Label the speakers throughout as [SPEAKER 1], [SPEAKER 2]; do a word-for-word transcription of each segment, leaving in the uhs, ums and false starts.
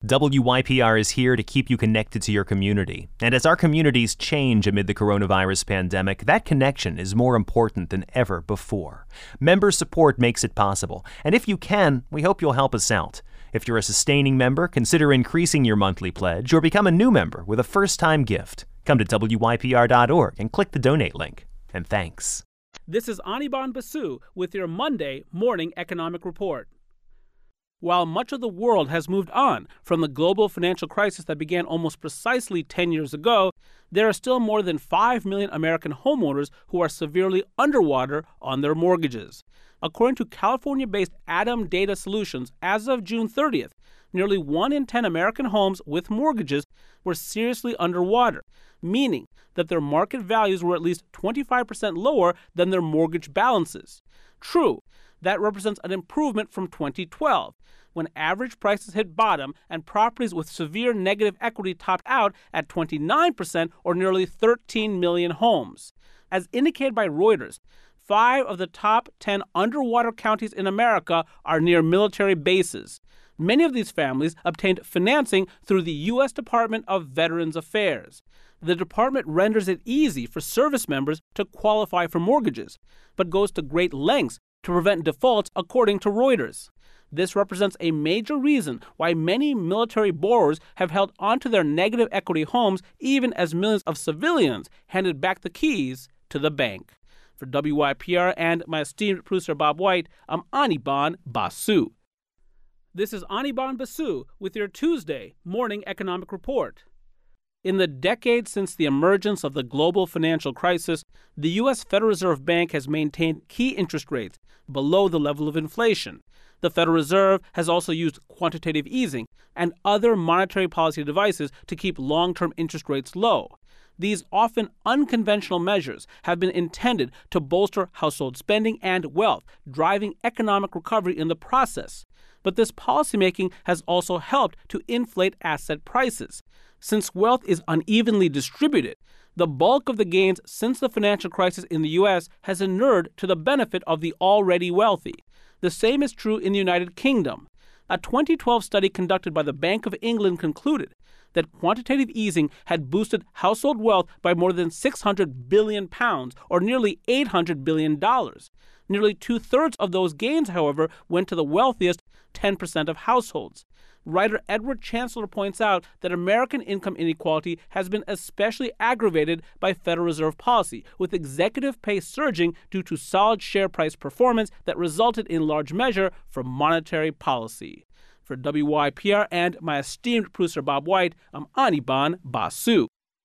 [SPEAKER 1] W Y P R is here to keep you connected to your community. And as our communities change amid the coronavirus pandemic, that connection is more important than ever before. Member support makes it possible. And if you can, we hope you'll help us out. If you're a sustaining member, consider increasing your monthly pledge or become a new member with a first-time gift. Come to W Y P R dot org and click the donate link. And thanks.
[SPEAKER 2] This is Anirban Basu with your Monday Morning Economic Report. While much of the world has moved on from the global financial crisis that began almost precisely ten years ago, there are still more than five million American homeowners who are severely underwater on their mortgages. According to California-based Adam Data Solutions, as of June thirtieth, nearly one in ten American homes with mortgages were seriously underwater, meaning that their market values were at least twenty-five percent lower than their mortgage balances. True, that represents an improvement from twenty twelve, when average prices hit bottom and properties with severe negative equity topped out at twenty-nine percent or nearly thirteen million homes. As indicated by Reuters, five of the top ten underwater counties in America are near military bases. Many of these families obtained financing through the U S Department of Veterans Affairs. The department renders it easy for service members to qualify for mortgages, but goes to great lengths to prevent defaults, according to Reuters. This represents a major reason why many military borrowers have held onto their negative equity homes even as millions of civilians handed back the keys to the bank. For W Y P R and my esteemed producer Bob White, I'm Anirban Basu. This is Anirban Basu with your Tuesday Morning Economic Report. In the decades since the emergence of the global financial crisis, the U S Federal Reserve Bank has maintained key interest rates below the level of inflation. The Federal Reserve has also used quantitative easing and other monetary policy devices to keep long-term interest rates low. These often unconventional measures have been intended to bolster household spending and wealth, driving economic recovery in the process. But this policymaking has also helped to inflate asset prices. Since wealth is unevenly distributed, the bulk of the gains since the financial crisis in the U S has inured to the benefit of the already wealthy. The same is true in the United Kingdom. A twenty twelve study conducted by the Bank of England concluded that quantitative easing had boosted household wealth by more than six hundred billion pounds, or nearly eight hundred billion dollars. Nearly two-thirds of those gains, however, went to the wealthiest ten percent of households. Writer Edward Chancellor points out that American income inequality has been especially aggravated by Federal Reserve policy, with executive pay surging due to solid share price performance that resulted in large measure from monetary policy. For W Y P R and my esteemed producer Bob White, I'm Anirban Basu.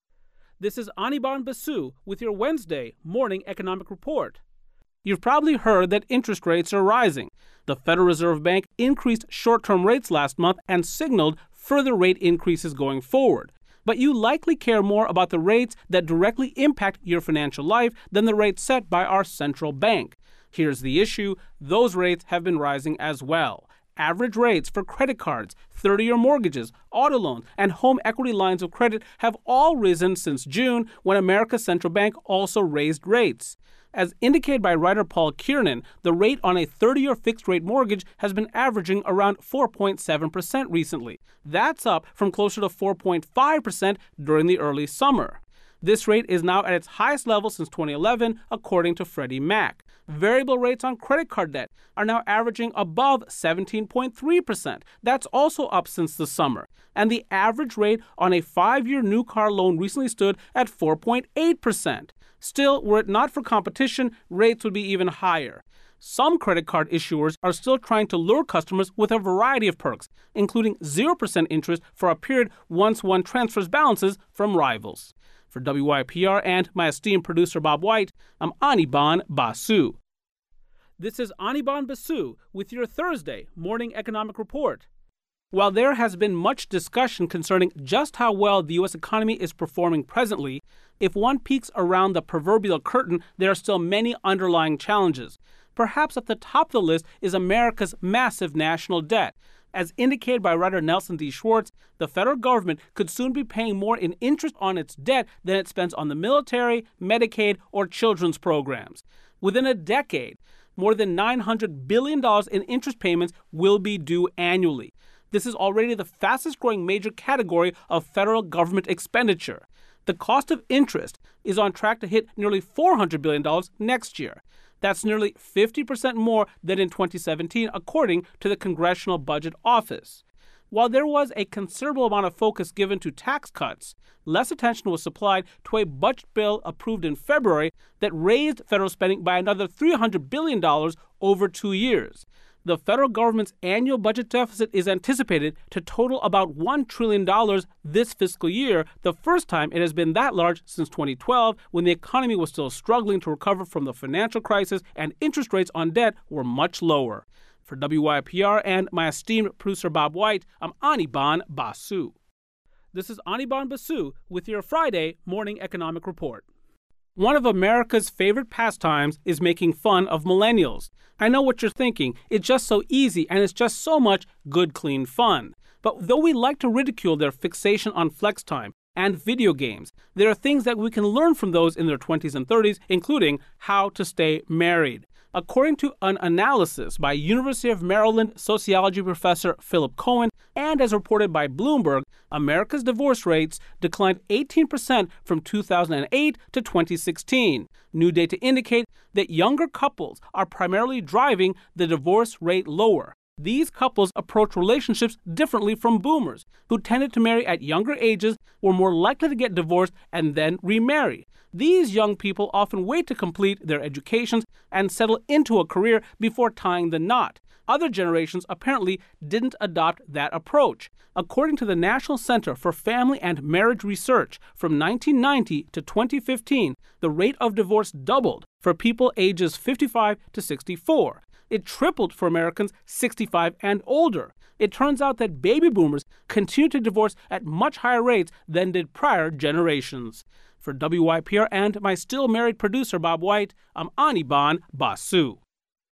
[SPEAKER 2] This is Anirban Basu with your Wednesday Morning Economic Report. You've probably heard that interest rates are rising. The Federal Reserve Bank increased short-term rates last month and signaled further rate increases going forward. But you likely care more about the rates that directly impact your financial life than the rates set by our central bank. Here's the issue: those rates have been rising as well. Average rates for credit cards, thirty-year mortgages, auto loans, and home equity lines of credit have all risen since June, when America's central bank also raised rates. As indicated by writer Paul Kiernan, the rate on a thirty-year fixed-rate mortgage has been averaging around four point seven percent recently. That's up from closer to four point five percent during the early summer. This rate is now at its highest level since twenty eleven, according to Freddie Mac. Variable rates on credit card debt are now averaging above seventeen point three percent. That's also up since the summer. And the average rate on a five-year new car loan recently stood at four point eight percent. Still, were it not for competition, rates would be even higher. Some credit card issuers are still trying to lure customers with a variety of perks, including zero percent interest for a period once one transfers balances from rivals. For W Y P R and my esteemed producer Bob White, I'm Anirban Basu. This is Anirban Basu with your Thursday Morning Economic Report. While there has been much discussion concerning just how well the U S economy is performing presently, if one peeks around the proverbial curtain, there are still many underlying challenges. Perhaps at the top of the list is America's massive national debt. As indicated by writer Nelson D. Schwartz, the federal government could soon be paying more in interest on its debt than it spends on the military, Medicaid, or children's programs. Within a decade, more than nine hundred billion dollars in interest payments will be due annually. This is already the fastest growing major category of federal government expenditure. The cost of interest is on track to hit nearly four hundred billion dollars next year. That's nearly fifty percent more than in twenty seventeen, according to the Congressional Budget Office. While there was a considerable amount of focus given to tax cuts, less attention was supplied to a budget bill approved in February that raised federal spending by another three hundred billion dollars over two years. The federal government's annual budget deficit is anticipated to total about one trillion dollars this fiscal year, the first time it has been that large since twenty twelve, when the economy was still struggling to recover from the financial crisis and interest rates on debt were much lower. For W Y P R and my esteemed producer Bob White, I'm Anirban Basu. This is Anirban Basu with your Friday Morning Economic Report. One of America's favorite pastimes is making fun of millennials. I know what you're thinking. It's just so easy and it's just so much good, clean fun. But though we like to ridicule their fixation on flex time and video games, there are things that we can learn from those in their twenties and thirties, including how to stay married. According to an analysis by University of Maryland sociology professor Philip Cohen, and as reported by Bloomberg, America's divorce rates declined eighteen percent from two thousand eight to twenty sixteen. New data indicate that younger couples are primarily driving the divorce rate lower. These couples approach relationships differently from boomers, who tended to marry at younger ages, were more likely to get divorced and then remarry. These young people often wait to complete their educations and settle into a career before tying the knot. Other generations apparently didn't adopt that approach. According to the National Center for Family and Marriage Research, from nineteen ninety to twenty fifteen, the rate of divorce doubled for people ages fifty-five to sixty-four. It tripled for Americans sixty-five and older. It turns out that baby boomers continue to divorce at much higher rates than did prior generations. For W Y P R and my still married producer Bob White, I'm Anirban Basu.